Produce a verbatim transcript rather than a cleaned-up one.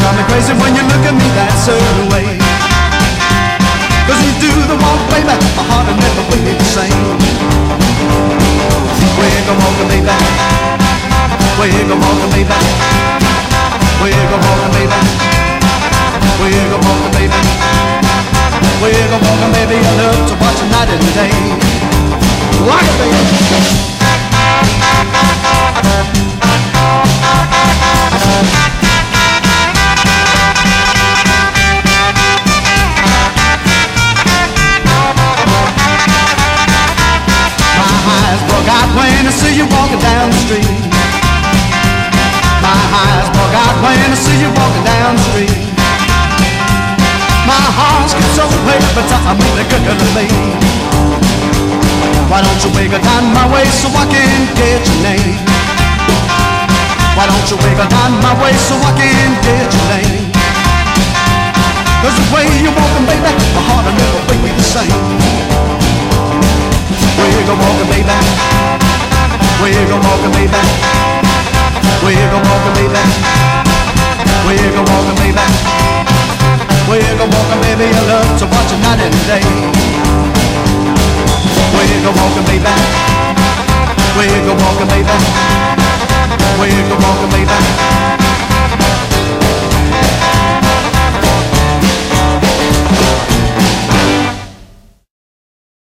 drive me crazy when you look at me that certain way. Cause you do the walk, baby, my heart will never be the same. Where you go walking, baby? Where you go walking, baby? Where you go walking, baby? Where you go walking, baby? Where you go walking, baby? I love to watch you night and day. Rock it, baby. When I see you walking down the street, my eyes bug out when I see you walking down the street. My heart gets so way every time I'm really good to me. Why don't you wiggle down my way so I can get your name? Why don't you wiggle down my way so I can get your name? Cause the way you're walking, baby, my heart will never be the same. Wiggle walking, baby. Where you go walking, baby? Where you go walking, baby? Where you go walking, baby? Where you go walking, baby? I love to watch you night and day. Where you go walking, baby? Where you go walking, baby? Where you go walking, baby?